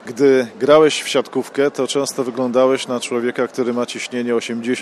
Gdy grałeś w siatkówkę, to często wyglądałeś na człowieka, który ma ciśnienie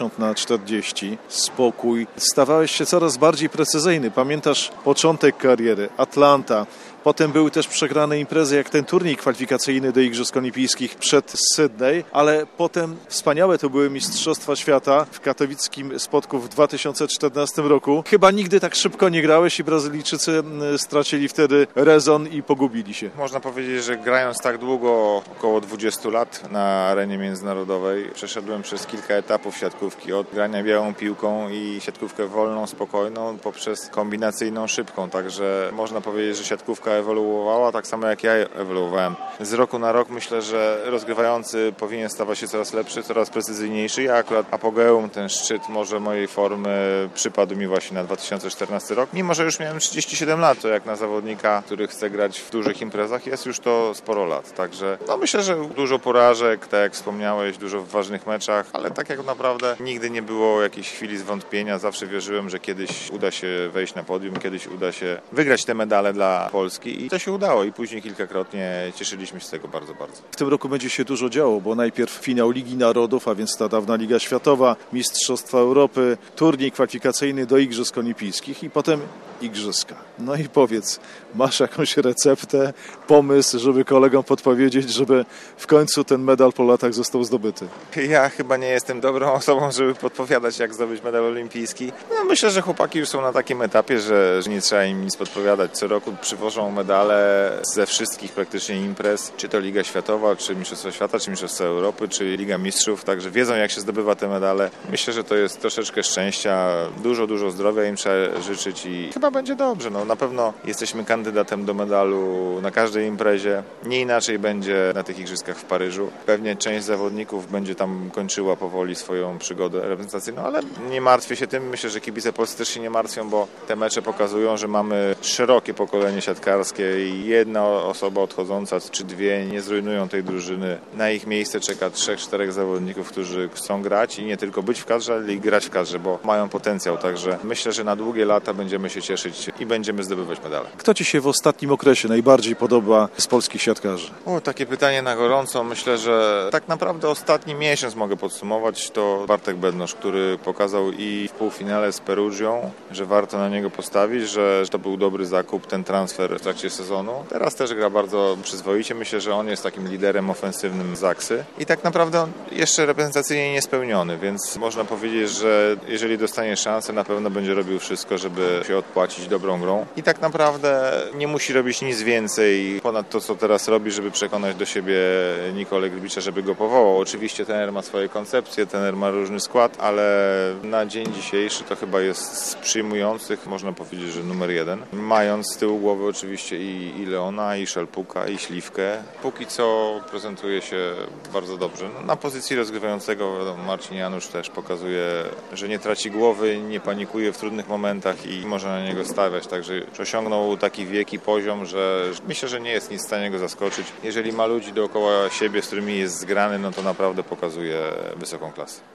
80/40, spokój. Stawałeś się coraz bardziej precyzyjny. Pamiętasz początek kariery, Atlanta. Potem były też przegrane imprezy, jak ten turniej kwalifikacyjny do Igrzysk Olimpijskich przed Sydney, ale potem wspaniałe to były Mistrzostwa Świata w katowickim Spodku w 2014 roku. Chyba nigdy tak szybko nie grałeś i Brazylijczycy stracili wtedy rezon i pogubili się. Można powiedzieć, że grając tak długo, około 20 lat na arenie międzynarodowej, przeszedłem przez kilka etapów siatkówki. Od grania białą piłką i siatkówkę wolną, spokojną, poprzez kombinacyjną, szybką. Także można powiedzieć, że siatkówka ewoluowała, tak samo jak ja ewoluowałem. Z roku na rok myślę, że rozgrywający powinien stawać się coraz lepszy, coraz precyzyjniejszy. Ja akurat apogeum, ten szczyt może mojej formy przypadł mi właśnie na 2014 rok. Mimo że już miałem 37 lat, to jak na zawodnika, który chce grać w dużych imprezach, jest już to sporo lat. Także myślę, że dużo porażek, tak jak wspomniałeś, dużo w ważnych meczach, ale tak jak naprawdę nigdy nie było jakiejś chwili zwątpienia. Zawsze wierzyłem, że kiedyś uda się wejść na podium, kiedyś uda się wygrać te medale dla Polski. I to się udało i później kilkakrotnie cieszyliśmy się z tego bardzo, bardzo. W tym roku będzie się dużo działo, bo najpierw finał Ligi Narodów, a więc ta dawna Liga Światowa, Mistrzostwa Europy, turniej kwalifikacyjny do Igrzysk Olimpijskich i potem Igrzyska. No i powiedz, masz jakąś receptę, pomysł, żeby kolegom podpowiedzieć, żeby w końcu ten medal po latach został zdobyty? Ja chyba nie jestem dobrą osobą, żeby podpowiadać, jak zdobyć medal olimpijski. Myślę, że chłopaki już są na takim etapie, że nie trzeba im nic podpowiadać. Co roku przywożą medale ze wszystkich praktycznie imprez, czy to Liga Światowa, czy Mistrzostwa Świata, czy Mistrzostwa Europy, czy Liga Mistrzów, także wiedzą, jak się zdobywa te medale. Myślę, że to jest troszeczkę szczęścia, dużo zdrowia im trzeba życzyć i chyba będzie dobrze. Na pewno jesteśmy kandydatem do medalu na każdej imprezie. Nie inaczej będzie na tych igrzyskach w Paryżu. Pewnie część zawodników będzie tam kończyła powoli swoją przygodę reprezentacyjną, ale nie martwię się tym. Myślę, że kibice polscy też się nie martwią, bo te mecze pokazują, że mamy szerokie pokolenie siatkarskie i jedna osoba odchodząca, czy dwie, nie zrujnują tej drużyny. Na ich miejsce czeka 3-4 zawodników, którzy chcą grać i nie tylko być w kadrze, ale i grać w kadrze, bo mają potencjał. Także myślę, że na długie lata będziemy się cieszyć i będziemy zdobywać medale. Kto Ci się w ostatnim okresie najbardziej podoba z polskich siatkarzy? Takie pytanie na gorąco. Myślę, że tak naprawdę ostatni miesiąc mogę podsumować. To Bartek Bednosz, który pokazał i w półfinale z Perugią, że warto na niego postawić, że to był dobry zakup, ten transfer w trakcie sezonu. Teraz też gra bardzo przyzwoicie. Myślę, że on jest takim liderem ofensywnym Zaksy i tak naprawdę on jeszcze reprezentacyjnie niespełniony, więc można powiedzieć, że jeżeli dostanie szansę, na pewno będzie robił wszystko, żeby się odpłacić dobrą grą i tak naprawdę nie musi robić nic więcej ponad to, co teraz robi, żeby przekonać do siebie Nikolę Grbicza, żeby go powołał. Oczywiście trener ma swoje koncepcje, trener ma różny skład, ale na dzień dzisiejszy to chyba jest z przyjmujących, można powiedzieć, że numer 1. Mając z tyłu głowy oczywiście i Leona, i Szelpuka, i Śliwkę. Póki co prezentuje się bardzo dobrze. Na pozycji rozgrywającego Marcin Janusz też pokazuje, że nie traci głowy, nie panikuje w trudnych momentach i może na niego stawiać. Także osiągnął taki wiek i poziom, że myślę, że nie jest nic w stanie go zaskoczyć. Jeżeli ma ludzi dookoła siebie, z którymi jest zgrany, no to naprawdę pokazuje wysoką klasę.